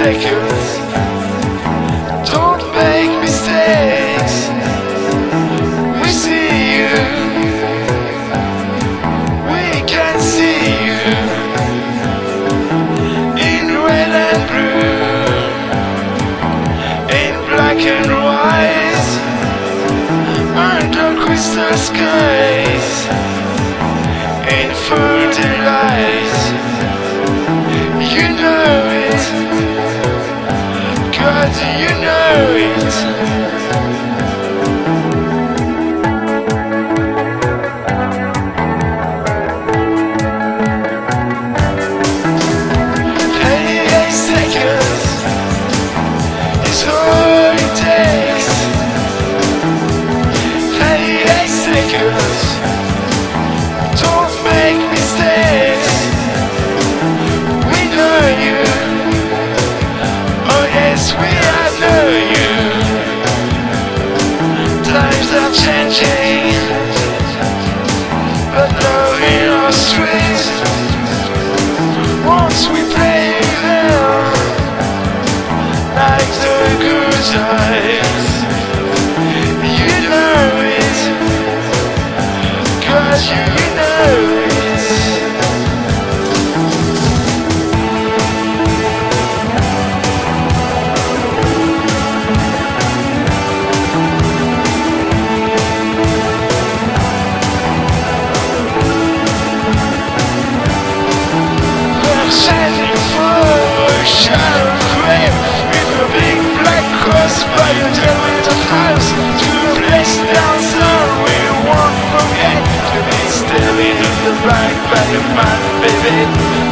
seconds. Don't make mistakes. We see you. We can see you in red and blue, in black and white, under crystal skies, in full delight. You know it, God, you know it. Don't make mistakes. We know you. Oh yes, we know you. Times are changing, but love in our streets. Once we play them like the good times. You know it, 'cause you know it. We're standing for a shadow grave with a big black cross by a terminal house to a place down south we won't forget. To be still in the back by the man, baby.